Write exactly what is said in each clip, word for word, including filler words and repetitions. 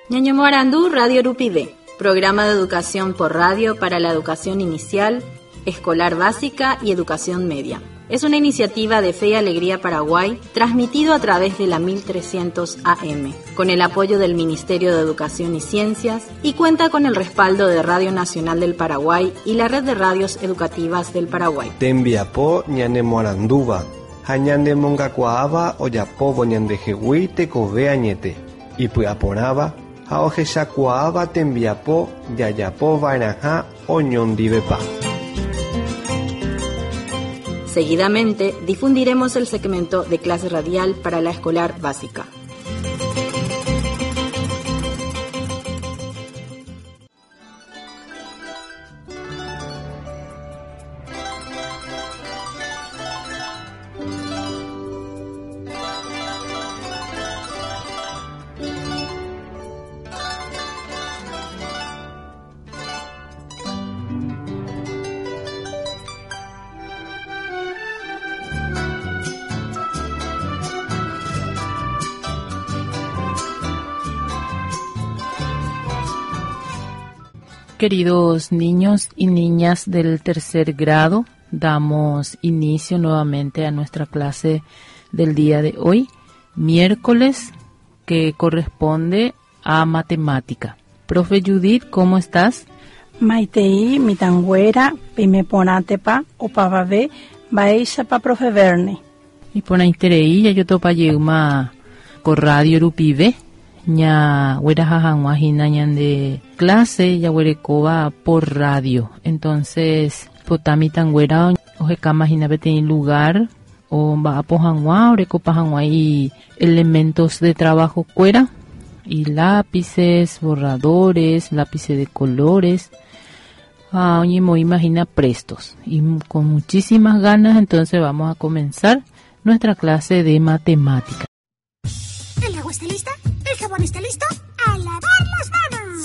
Ñaño Morandú, Radio Rupivé, programa de educación por radio para la educación inicial, escolar básica y educación media. Es una iniciativa de Fe y Alegría Paraguay, transmitido a través de la mil trescientos A M, con el apoyo del Ministerio de Educación y Ciencias, y cuenta con el respaldo de Radio Nacional del Paraguay y la Red de Radios Educativas del Paraguay. Tembiapo ñane Moranduba, hañande mongacuaaba oyapobo ñande jehui tekove añete, y puaporaba, haojeshacuaaba tembiapo yayapo vainaja oñondivepa. Seguidamente difundiremos el segmento de clase radial para la escolar básica. Queridos niños y niñas del tercer grado, damos inicio nuevamente a nuestra clase del día de hoy, miércoles, que corresponde a matemática. Profe Judith, ¿cómo estás? Maitei, mitangüera, pimeponatepa, opavavé, baeixapa profe Verne. Y por ahí ya yo topa yeuma con Radio Rupivé. Ña huerajajanguajina ñande clase ya huerecoba por radio. Entonces, potami tan huera ojecamajina beteni lugar o va a pojangua, orecopajangua y elementos de trabajo cuera y lápices, borradores, lápices de colores. Ah, oye, me imagina prestos y con muchísimas ganas. Entonces vamos a comenzar nuestra clase de matemática. ¿El agua está lista? ¿El jabón está listo? ¡A lavar las manos!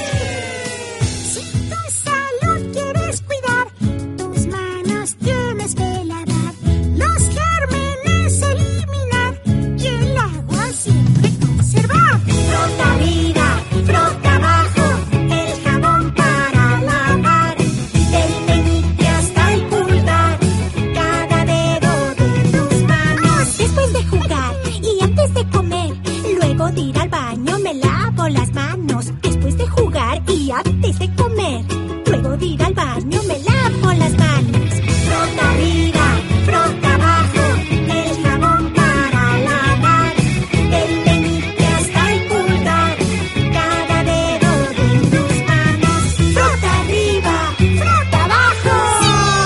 ¡Sí! Si tu salud quieres cuidar, tus manos tienes que lavar, los gérmenes eliminar y el agua siempre conservar. Frota arriba, frota abajo, el jabón para lavar, del meñique hasta el pulgar, cada dedo de tus manos. Después de jugar y antes de comer, luego de ir al baño me lavo las manos. Después de jugar y antes de comer, luego de ir al baño me lavo las manos. Frota arriba, frota abajo, el jabón para lavar, del meñique hasta el pulgar, cada dedo de tus manos. Frota arriba, frota abajo.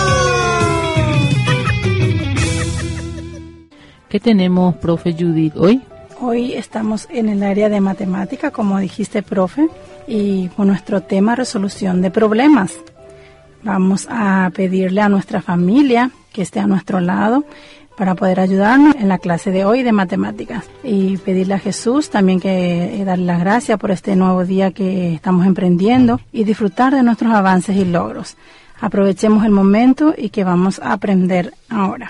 ¿Qué tenemos, profe Judith, hoy? Hoy estamos en el área de matemática, como dijiste, profe, y con nuestro tema resolución de problemas. Vamos a pedirle a nuestra familia que esté a nuestro lado para poder ayudarnos en la clase de hoy de matemáticas. Y pedirle a Jesús también que eh, darle las gracias por este nuevo día que estamos emprendiendo y disfrutar de nuestros avances y logros. Aprovechemos el momento y que vamos a aprender ahora.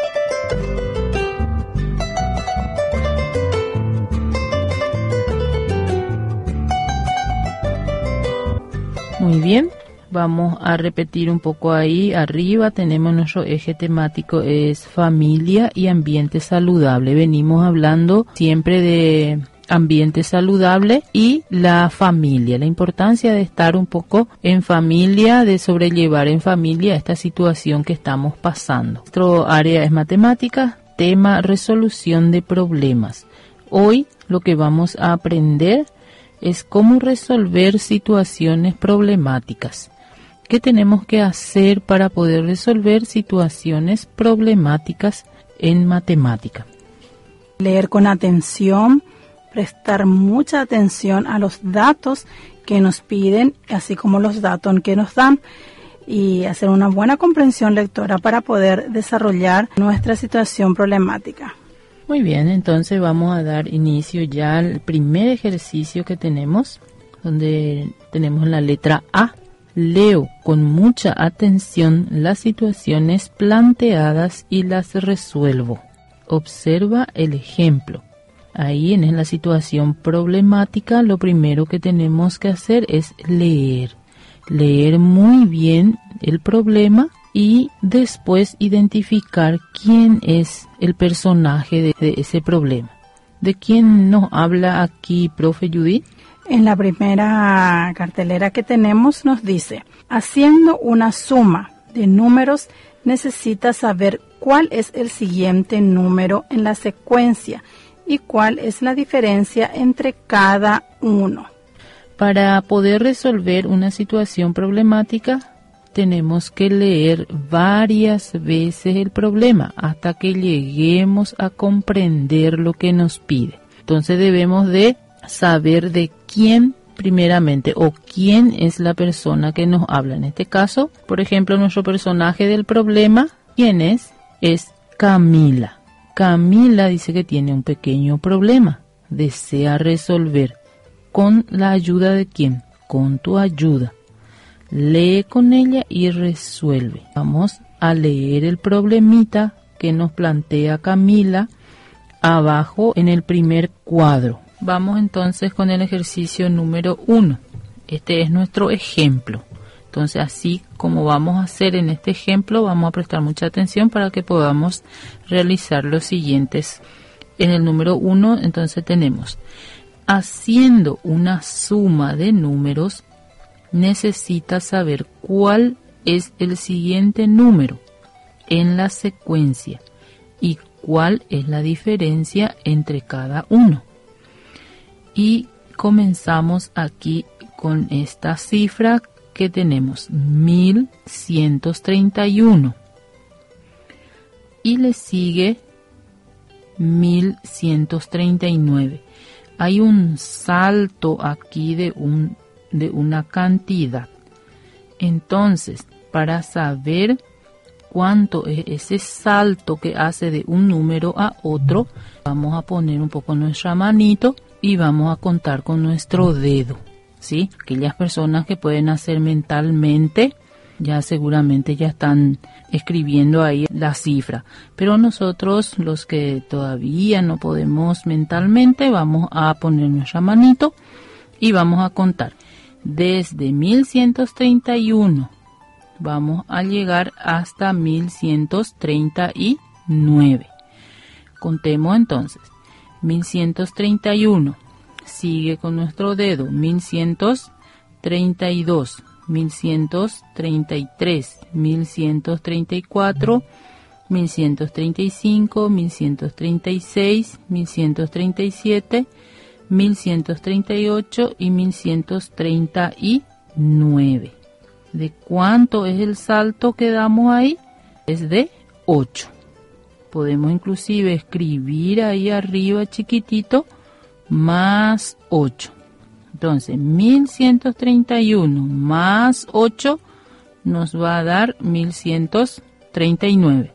Muy bien, vamos a repetir un poco ahí. Arriba tenemos nuestro eje temático, es familia y ambiente saludable. Venimos hablando siempre de ambiente saludable y la familia, la importancia de estar un poco en familia, de sobrellevar en familia esta situación que estamos pasando. Nuestro área es matemática, tema resolución de problemas. Hoy lo que vamos a aprender es cómo resolver situaciones problemáticas. ¿Qué tenemos que hacer para poder resolver situaciones problemáticas en matemática? Leer con atención, prestar mucha atención a los datos que nos piden, así como los datos que nos dan, y hacer una buena comprensión lectora para poder desarrollar nuestra situación problemática. Muy bien, entonces vamos a dar inicio ya al primer ejercicio que tenemos, donde tenemos la letra A. Leo con mucha atención las situaciones planteadas y las resuelvo. Observa el ejemplo. Ahí en la situación problemática, lo primero que tenemos que hacer es leer. Leer muy bien el problema y después identificar quién es el personaje de, de ese problema. ¿De quién nos habla aquí, profe Judith? En la primera cartelera que tenemos nos dice, haciendo una suma de números, necesita saber cuál es el siguiente número en la secuencia y cuál es la diferencia entre cada uno. Para poder resolver una situación problemática, tenemos que leer varias veces el problema hasta que lleguemos a comprender lo que nos pide. Entonces debemos de saber de quién primeramente o quién es la persona que nos habla. En este caso, por ejemplo, nuestro personaje del problema, ¿quién es? Es Camila. Camila dice que tiene un pequeño problema, desea resolver. ¿Con la ayuda de quién? Con tu ayuda. Lee con ella y resuelve. Vamos a leer el problemita que nos plantea Camila abajo en el primer cuadro. Vamos entonces con el ejercicio número uno. Este es nuestro ejemplo. Entonces, así como vamos a hacer en este ejemplo, vamos a prestar mucha atención para que podamos realizar los siguientes. En el número uno, entonces tenemos, haciendo una suma de números, necesita saber cuál es el siguiente número en la secuencia y cuál es la diferencia entre cada uno. Y comenzamos aquí con esta cifra que tenemos, mil ciento treinta y uno. Y le sigue mil ciento treinta y nueve. Hay un salto aquí de, un, de una cantidad. Entonces, para saber cuánto es ese salto que hace de un número a otro, vamos a poner un poco nuestra manito y vamos a contar con nuestro dedo, ¿sí? Aquellas personas que pueden hacer mentalmente, ya seguramente ya están escribiendo ahí la cifra. Pero nosotros, los que todavía no podemos mentalmente, vamos a poner nuestra manito y vamos a contar. Desde mil ciento treinta y uno vamos a llegar hasta mil ciento treinta y nueve. Contemos entonces. mil ciento treinta y uno. Sigue con nuestro dedo. mil ciento treinta y dos. mil ciento treinta y tres. mil ciento treinta y cuatro. mil ciento treinta y cinco. mil ciento treinta y seis. mil ciento treinta y siete. mil ciento treinta y ocho y mil ciento treinta y nueve. ¿De cuánto es el salto que damos ahí? Es de ocho. Podemos inclusive escribir ahí arriba chiquitito más ocho. Entonces, mil ciento treinta y uno más ocho nos va a dar mil ciento treinta y nueve.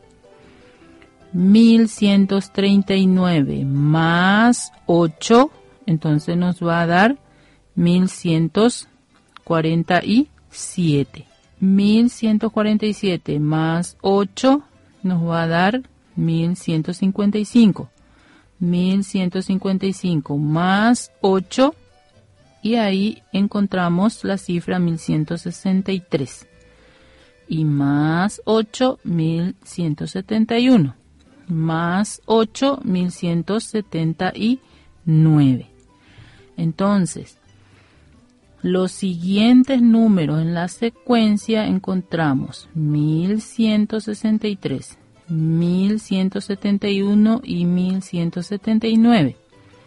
mil ciento treinta y nueve más ocho, entonces nos va a dar mil ciento cuarenta y siete. mil ciento cuarenta y siete más ocho nos va a dar mil ciento cincuenta y cinco. mil ciento cincuenta y cinco más ocho, y ahí encontramos la cifra mil ciento sesenta y tres. Y más ocho, mil ciento setenta y uno. Más ocho, mil ciento setenta y nueve. Entonces, los siguientes números en la secuencia encontramos mil ciento sesenta y tres, mil ciento setenta y uno y mil ciento setenta y nueve.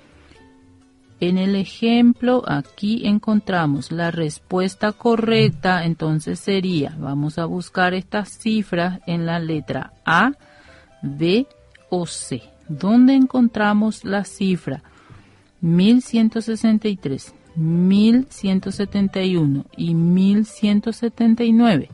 En el ejemplo aquí encontramos la respuesta correcta, entonces sería, vamos a buscar estas cifras en la letra A, B o C. ¿Dónde encontramos la cifra mil ciento sesenta y tres, mil ciento setenta y uno y mil ciento setenta y nueve?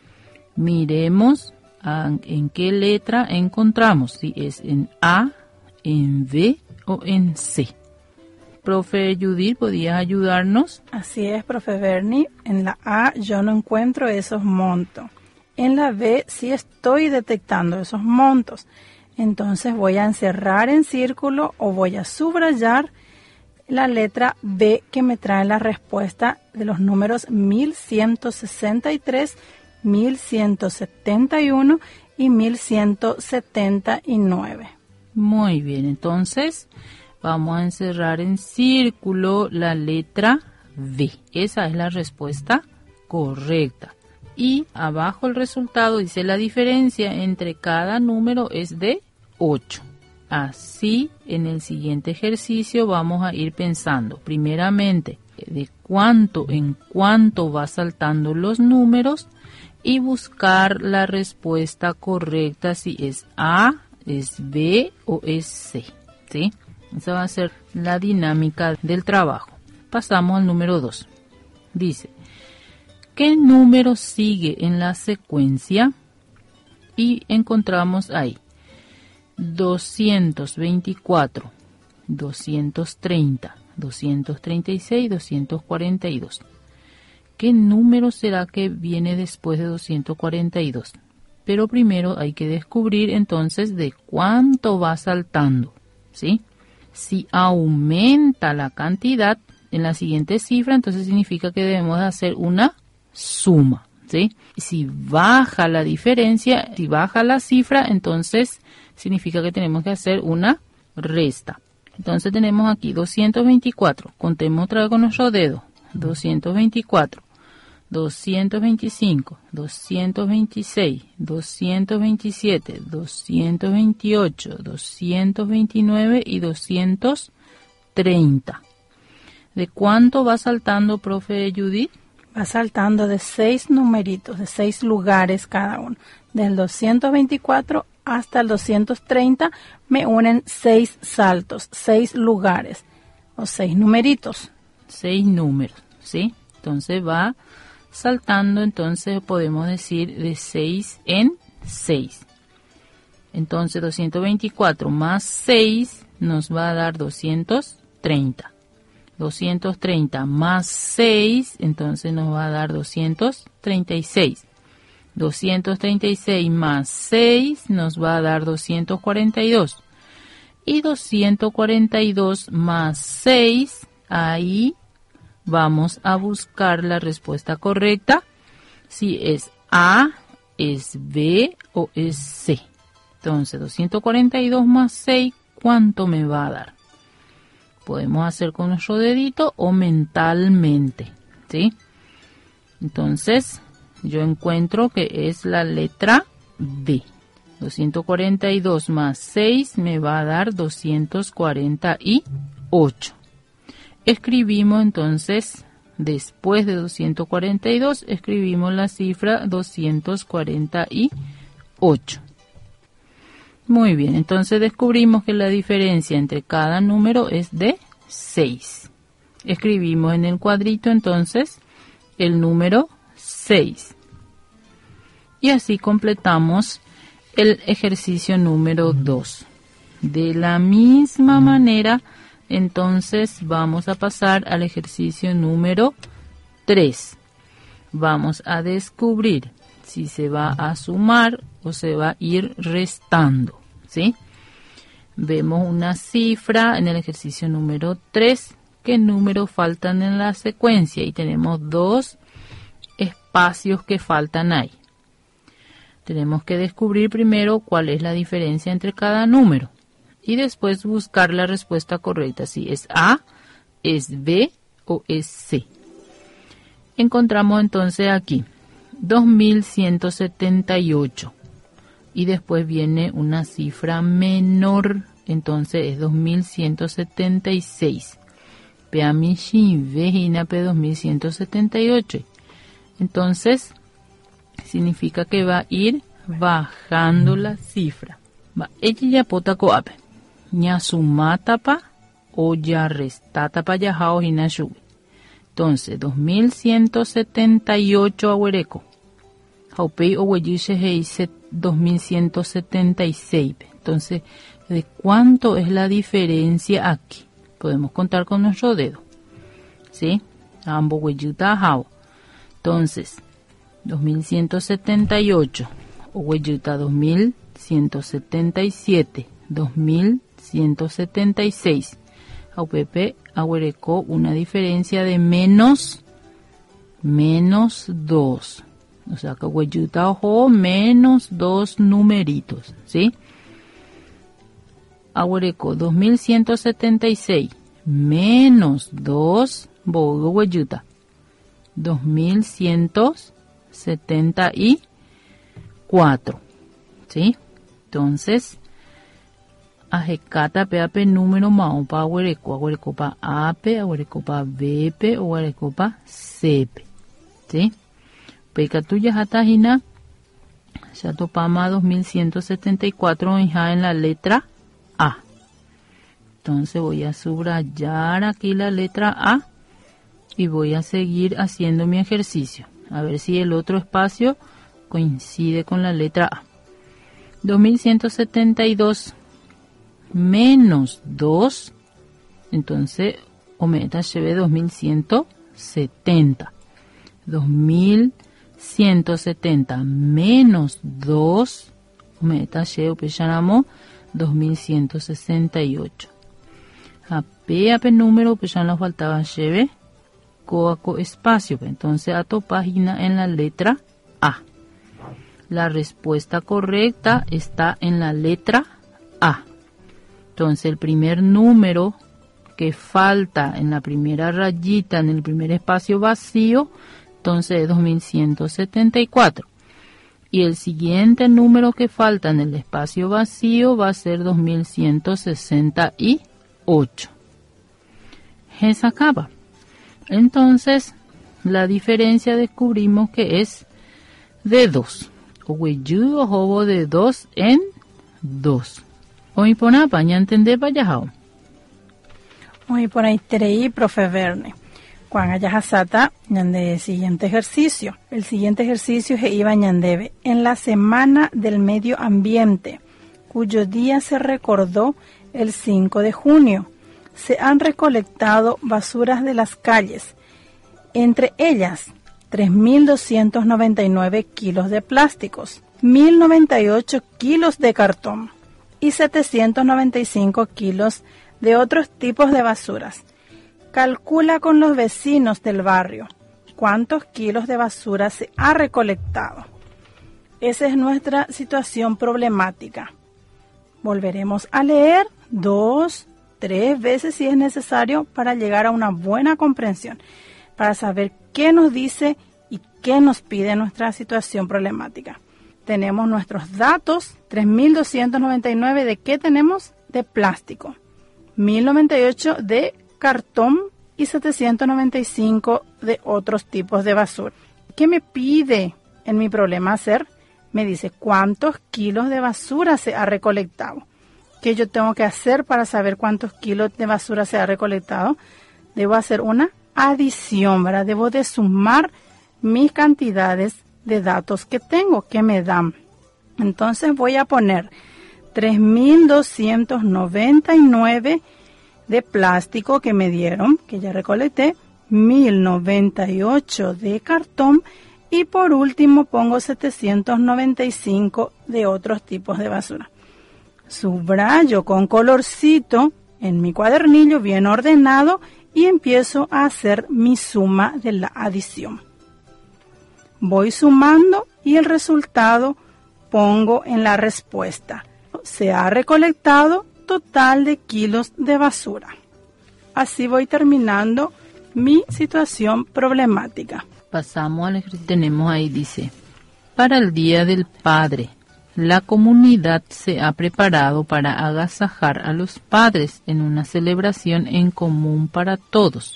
Miremos en qué letra encontramos, si es en A, en B o en C. Profe Judith, ¿podías ayudarnos? Así es, profe Bernie. En la A yo no encuentro esos montos. En la B sí estoy detectando esos montos. Entonces voy a encerrar en círculo o voy a subrayar la letra B que me trae la respuesta de los números mil ciento sesenta y tres, mil ciento setenta y uno y mil ciento setenta y nueve. Muy bien, entonces vamos a encerrar en círculo la letra B. Esa es la respuesta correcta. Y abajo el resultado dice la diferencia entre cada número es de ocho. Así, en el siguiente ejercicio vamos a ir pensando primeramente de cuánto en cuánto va saltando los números y buscar la respuesta correcta si es A, es B o es C, ¿sí? Esa va a ser la dinámica del trabajo. Pasamos al número dos. Dice, ¿qué número sigue en la secuencia? Y encontramos ahí doscientos veinticuatro, doscientos treinta, doscientos treinta y seis, doscientos cuarenta y dos. ¿Qué número será que viene después de doscientos cuarenta y dos? Pero primero hay que descubrir entonces de cuánto va saltando, ¿sí? Si aumenta la cantidad en la siguiente cifra, entonces significa que debemos de hacer una suma, ¿sí? Si baja la diferencia, si baja la cifra, entonces significa que tenemos que hacer una resta. Entonces tenemos aquí doscientos veinticuatro, contemos otra vez con nuestro dedo, doscientos veinticuatro, doscientos veinticinco, doscientos veintiséis, doscientos veintisiete, doscientos veintiocho, doscientos veintinueve y doscientos treinta. ¿De cuánto va saltando, profe Judith? Va saltando de seis numeritos, de seis lugares cada uno. Del doscientos veinticuatro hasta el doscientos treinta me unen seis saltos, seis lugares o seis numeritos. Seis números, ¿sí? Entonces va saltando, entonces podemos decir de seis en seis. Entonces doscientos veinticuatro más seis nos va a dar doscientos treinta. doscientos treinta más seis, entonces nos va a dar doscientos treinta y seis. doscientos treinta y seis más seis nos va a dar doscientos cuarenta y dos. Y doscientos cuarenta y dos más seis, ahí vamos a buscar la respuesta correcta, si es A, es B o es C. Entonces doscientos cuarenta y dos más seis, ¿cuánto me va a dar? Podemos hacer con nuestro dedito o mentalmente, ¿sí? Entonces, yo encuentro que es la letra B. doscientos cuarenta y dos más seis me va a dar doscientos cuarenta y ocho. Escribimos entonces, después de doscientos cuarenta y dos, escribimos la cifra doscientos cuarenta y ocho. Muy bien, entonces descubrimos que la diferencia entre cada número es de seis. Escribimos en el cuadrito entonces el número seis. Y así completamos el ejercicio número dos. De la misma manera, entonces vamos a pasar al ejercicio número tres. Vamos a descubrir si se va a sumar o se va a ir restando, ¿sí? Vemos una cifra en el ejercicio número tres. ¿Qué números faltan en la secuencia? Y tenemos dos espacios que faltan ahí. Tenemos que descubrir primero cuál es la diferencia entre cada número y después buscar la respuesta correcta, si es A, es B o es C. Encontramos entonces aquí dos mil ciento setenta y ocho y después viene una cifra menor, entonces es dos mil ciento setenta y seis. Peamishi vejina P dos mil ciento setenta y ocho. Entonces significa que va a ir bajando la cifra. Va ella ya pota coape. Ña sumatapa o ya restatapa ya jao hinashu. Entonces dos mil ciento setenta y ocho ahuereco. Jaupei o hueyishe heise dos mil ciento setenta y seis. Entonces, ¿de cuánto es la diferencia aquí? Podemos contar con nuestro dedo, ¿sí? Ambos hueyuta jao. Entonces, dos mil ciento setenta y ocho o hueyuta dos mil ciento setenta y siete, dos mil ciento setenta y seis. A U P P aguerecó una diferencia de menos, menos dos. O sea que hueyuta ojo menos dos numeritos, ¿sí? Aguerecó dos mil ciento setenta y seis menos dos, bogo hueyuta. dos mil ciento setenta y cuatro, ¿sí? Entonces, ajecata peape número mao pa aguereco, aguereco pa ape, aguereco pa bepe, aguereco pa sepe, ¿sí? Pecatuya jatajina, ya topama dos mil ciento setenta y cuatro hija en la letra A. Entonces voy a subrayar aquí la letra A y voy a seguir haciendo mi ejercicio. A ver si el otro espacio coincide con la letra A. dos mil ciento setenta y dos menos dos, entonces ometa lleve dos mil ciento setenta. dos mil ciento setenta menos dos, ometa lleve peshanamo dos mil ciento sesenta y ocho. A P, a P número, peshan la faltaba lleve coaco espacio, entonces ato página en la letra A. La respuesta correcta está en la letra A. Entonces el primer número que falta en la primera rayita, en el primer espacio vacío, entonces es dos mil ciento setenta y cuatro. Y el siguiente número que falta en el espacio vacío va a ser dos mil ciento sesenta y ocho. Se acaba. Entonces, la diferencia descubrimos que es de dos. O hueyudo jobo de dos en dos. Hoy pona paña entender vayajao. Hoy por ahí tereí, profe Verne. Cuando haya sata, ñande siguiente ejercicio. El siguiente ejercicio es iba ñandebe en la semana del medio ambiente, cuyo día se recordó el cinco de junio. Se han recolectado basuras de las calles, entre ellas tres mil doscientos noventa y nueve kilos de plásticos, mil noventa y ocho kilos de cartón y setecientos noventa y cinco kilos de otros tipos de basuras. Calcula con los vecinos del barrio cuántos kilos de basura se ha recolectado. Esa es nuestra situación problemática. Volveremos a leer dos, tres veces si es necesario para llegar a una buena comprensión, para saber qué nos dice y qué nos pide nuestra situación problemática. Tenemos nuestros datos, tres mil doscientos noventa y nueve de qué tenemos, de plástico, mil noventa y ocho de cartón y setecientos noventa y cinco de otros tipos de basura. ¿Qué me pide en mi problema hacer? Me dice cuántos kilos de basura se ha recolectado. ¿Qué yo tengo que hacer para saber cuántos kilos de basura se ha recolectado? Debo hacer una adición, ¿verdad? Debo de sumar mis cantidades de datos que tengo, que me dan. Entonces voy a poner tres mil doscientos noventa y nueve de plástico que me dieron, que ya recolecté, mil noventa y ocho de cartón y por último pongo setecientos noventa y cinco de otros tipos de basura. Subrayo con colorcito en mi cuadernillo bien ordenado y empiezo a hacer mi suma de la adición. Voy sumando y el resultado pongo en la respuesta. Se ha recolectado total de kilos de basura. Así voy terminando mi situación problemática. Pasamos al ejercicio. Tenemos ahí, dice, para el Día del Padre, la comunidad se ha preparado para agasajar a los padres en una celebración en común para todos.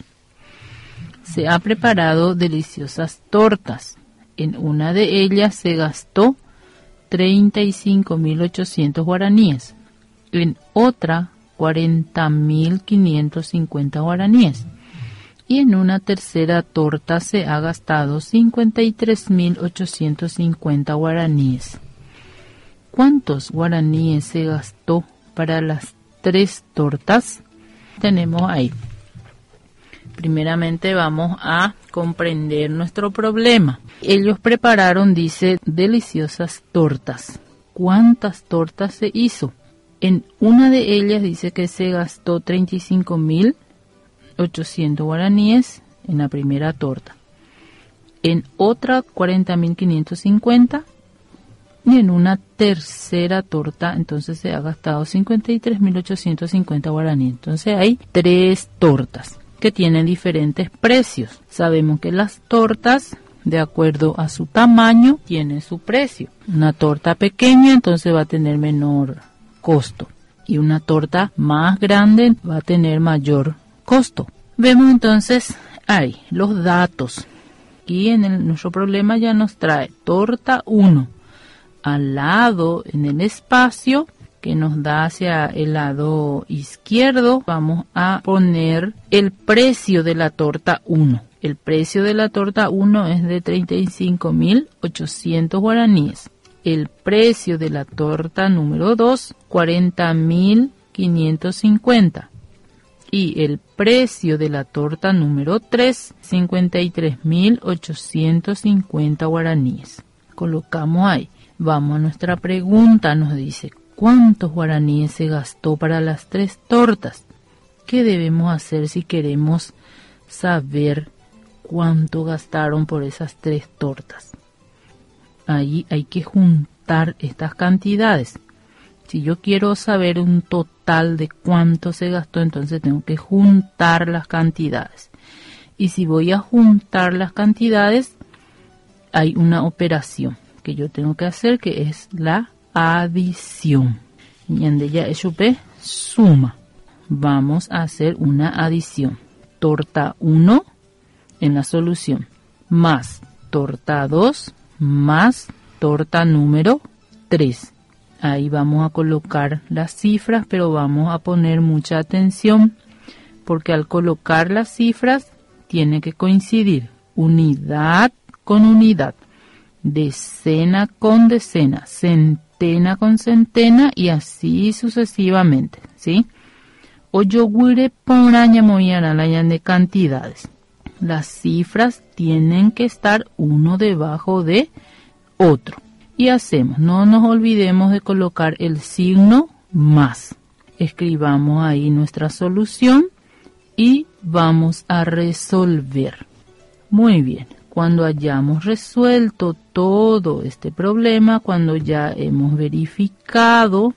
Se ha preparado deliciosas tortas. En una de ellas se gastó treinta y cinco mil ochocientos guaraníes. En otra, cuarenta mil quinientos cincuenta guaraníes. Y en una tercera torta se ha gastado cincuenta y tres mil ochocientos cincuenta guaraníes. ¿Cuántos guaraníes se gastó para las tres tortas? Tenemos ahí. Primeramente vamos a comprender nuestro problema. Ellos prepararon, dice, deliciosas tortas. cuántas tortas se hizo. En una de ellas dice que se gastó treinta y cinco mil ochocientos guaraníes en la primera torta. En otra cuarenta mil quinientos cincuenta y en una tercera torta entonces se ha gastado cincuenta y tres mil ochocientos cincuenta guaraníes. Entonces hay tres tortas que tienen diferentes precios. Sabemos que las tortas, de acuerdo a su tamaño, tienen su precio. Una torta pequeña entonces va a tener menor costo y una torta más grande va a tener mayor costo. Vemos entonces ahí los datos. Aquí en el, nuestro problema ya nos trae torta uno. Al lado, en el espacio que nos da hacia el lado izquierdo, vamos a poner el precio de la torta uno. El precio de la torta uno es de treinta y cinco mil ochocientos guaraníes. El precio de la torta número dos, cuarenta mil quinientos cincuenta. Y el precio de la torta número tres, cincuenta y tres mil ochocientos cincuenta guaraníes. Colocamos ahí. Vamos a nuestra pregunta, nos dice, ¿cuántos guaraníes se gastó para las tres tortas? ¿Qué debemos hacer si queremos saber cuánto gastaron por esas tres tortas? Ahí hay que juntar estas cantidades. Si yo quiero saber un total de cuánto se gastó, entonces tengo que juntar las cantidades. Y si voy a juntar las cantidades, hay una operación que yo tengo que hacer, que es la adición. Y en ella es suma. Vamos a hacer una adición. Torta uno en la solución, más torta dos, más torta número tres. Ahí vamos a colocar las cifras, pero vamos a poner mucha atención, porque al colocar las cifras tiene que coincidir unidad con unidad, decena con decena, centena con centena y así sucesivamente, ¿sí? O yo voy poner de cantidades. Las cifras tienen que estar uno debajo de otro. Y hacemos, no nos olvidemos de colocar el signo más. Escribamos ahí nuestra solución y vamos a resolver. Muy bien. Cuando hayamos resuelto todo este problema, cuando ya hemos verificado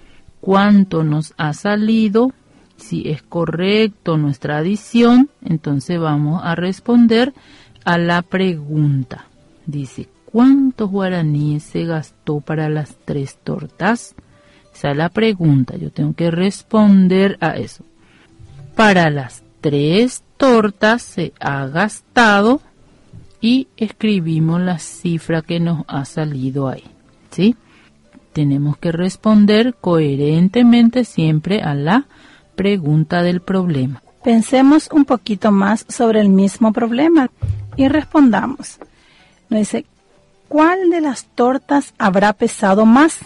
cuánto nos ha salido, si es correcto nuestra adición, entonces vamos a responder a la pregunta. Dice, ¿cuántos guaraníes se gastó para las tres tortas? Esa es la pregunta, yo tengo que responder a eso. Para las tres tortas se ha gastado y escribimos la cifra que nos ha salido ahí, ¿sí? Tenemos que responder coherentemente siempre a la pregunta del problema. Pensemos un poquito más sobre el mismo problema y respondamos. Nos dice, ¿cuál de las tortas habrá pesado más?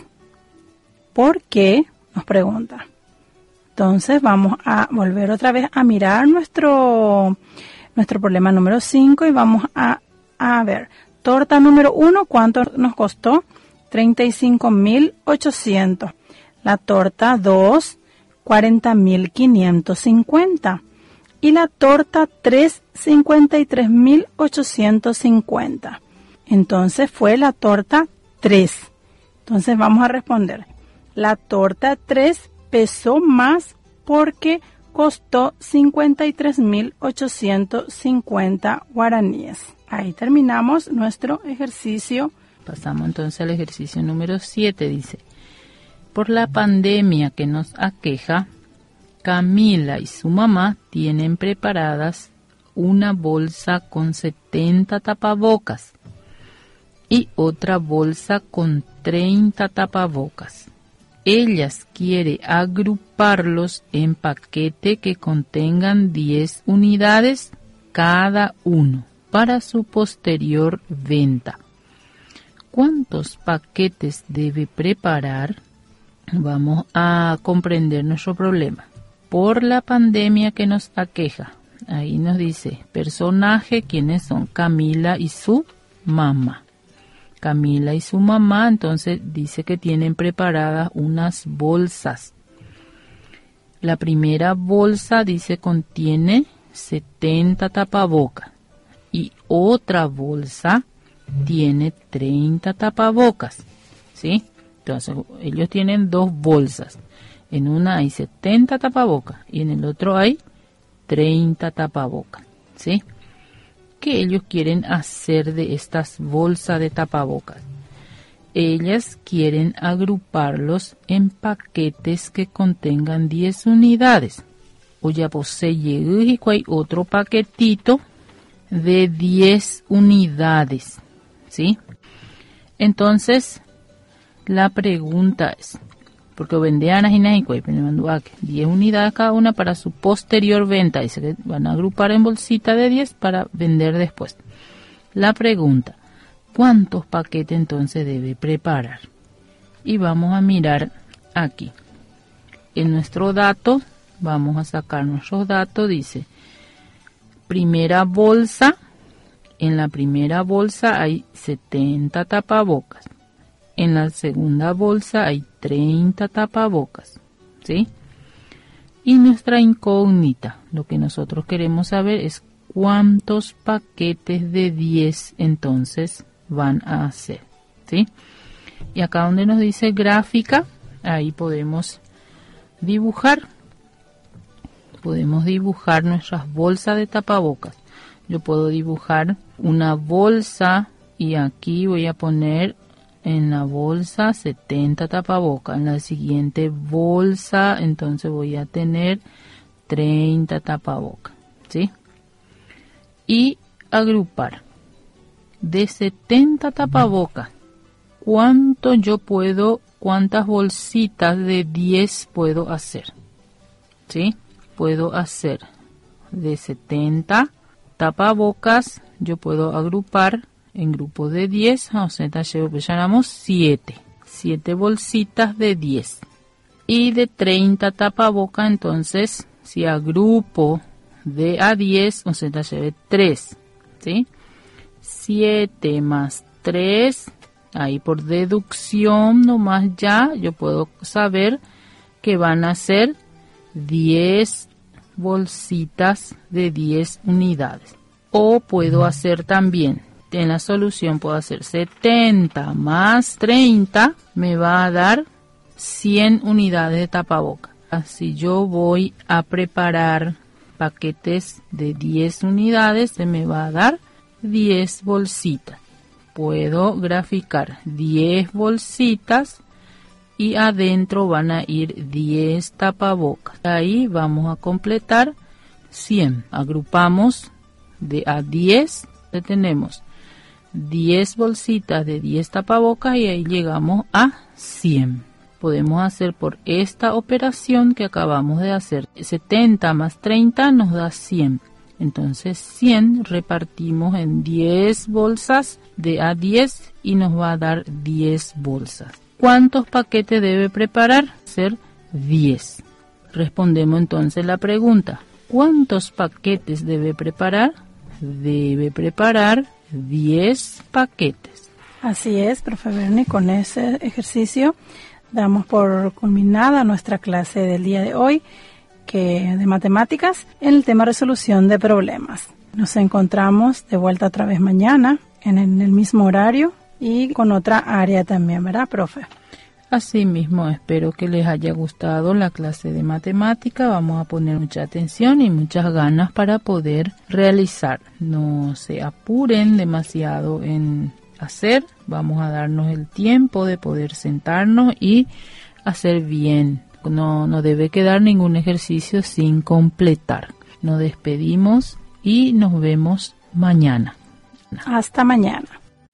¿Por qué? Nos pregunta. Entonces vamos a volver otra vez a mirar nuestro... nuestro problema número cinco y vamos a, a ver, torta número uno, ¿cuánto nos costó? treinta y cinco mil ochocientos. La torta dos, cuarenta mil quinientos cincuenta. Y la torta tres, cincuenta y tres mil ochocientos cincuenta. Entonces fue la torta tres. Entonces vamos a responder. La torta tres pesó más porque costó cincuenta y tres mil ochocientos cincuenta guaraníes. Ahí terminamos nuestro ejercicio. Pasamos entonces al ejercicio número siete. Dice, por la pandemia que nos aqueja, Camila y su mamá tienen preparadas una bolsa con setenta tapabocas y otra bolsa con treinta tapabocas. Ellas quiere agruparlos en paquete que contengan diez unidades cada uno para su posterior venta. ¿Cuántos paquetes debe preparar? Vamos a comprender nuestro problema. Por la pandemia que nos aqueja. Ahí nos dice, personaje, ¿quiénes son? Camila y su mamá. Camila y su mamá, entonces dice que tienen preparadas unas bolsas. La primera bolsa dice contiene setenta tapabocas y otra bolsa tiene treinta tapabocas, ¿sí? Entonces ellos tienen dos bolsas. En una hay setenta tapabocas y en el otro hay treinta tapabocas, ¿sí? ¿Qué ellos quieren hacer de estas bolsas de tapabocas? Ellas quieren agruparlos en paquetes que contengan diez unidades. O ya posee y hay otro paquetito de diez unidades, ¿sí? Entonces, la pregunta es, porque vendean a diez unidades cada una para su posterior venta. Dice que van a agrupar en bolsita de diez para vender después. La pregunta, ¿cuántos paquetes entonces debe preparar? Y vamos a mirar aquí. En nuestro dato, vamos a sacar nuestros datos. Dice, primera bolsa. En la primera bolsa hay setenta tapabocas. En la segunda bolsa hay treinta tapabocas, ¿sí? Y nuestra incógnita, lo que nosotros queremos saber es cuántos paquetes de diez entonces van a hacer, ¿sí? Y acá donde nos dice gráfica, ahí podemos dibujar. Podemos dibujar nuestras bolsas de tapabocas. Yo puedo dibujar una bolsa y aquí voy a poner en la bolsa setenta tapabocas. En la siguiente bolsa entonces voy a tener treinta tapabocas, ¿sí? Y agrupar. De setenta tapabocas, ¿cuánto yo puedo, cuántas bolsitas de diez puedo hacer? ¿Sí? Puedo hacer de setenta tapabocas, yo puedo agrupar en grupos de diez, o sea, llamamos siete, siete bolsitas de diez. Y de treinta tapabocas, entonces, si agrupo de a diez, o sea, lleve tres, ¿sí? siete más tres, ahí por deducción nomás ya, yo puedo saber que van a ser diez bolsitas de diez unidades. O puedo hacer también, en la solución puedo hacer setenta más treinta, me va a dar cien unidades de tapabocas. Si yo voy a preparar paquetes de diez unidades, se me va a dar diez bolsitas. Puedo graficar diez bolsitas y adentro van a ir diez tapabocas. Ahí vamos a completar cien. Agrupamos de a diez, tenemos diez bolsitas de diez tapabocas y ahí llegamos a cien. Podemos hacer por esta operación que acabamos de hacer. setenta más treinta nos da cien. Entonces cien repartimos en diez bolsas de a diez y nos va a dar diez bolsas. ¿Cuántos paquetes debe preparar? Ser diez. Respondemos entonces la pregunta. ¿Cuántos paquetes debe preparar? Debe preparar diez paquetes. Así es, profe Bernie, con ese ejercicio damos por culminada nuestra clase del día de hoy, que de matemáticas, en el tema resolución de problemas. Nos encontramos de vuelta otra vez mañana, en el, en el mismo horario y con otra área también, ¿verdad, profe? Así mismo, espero que les haya gustado la clase de matemática. Vamos a poner mucha atención y muchas ganas para poder realizar. No se apuren demasiado en hacer. Vamos a darnos el tiempo de poder sentarnos y hacer bien. No, no debe quedar ningún ejercicio sin completar. Nos despedimos y nos vemos mañana. Hasta mañana.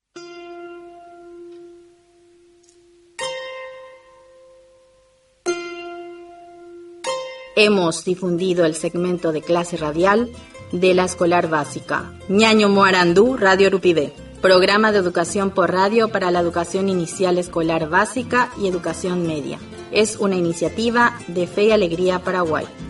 Hemos difundido el segmento de clase radial de la escolar básica Ñaño Moarandú, Radio Rupidé, programa de educación por radio para la educación inicial escolar básica y educación media. Es una iniciativa de Fe y Alegría Paraguay.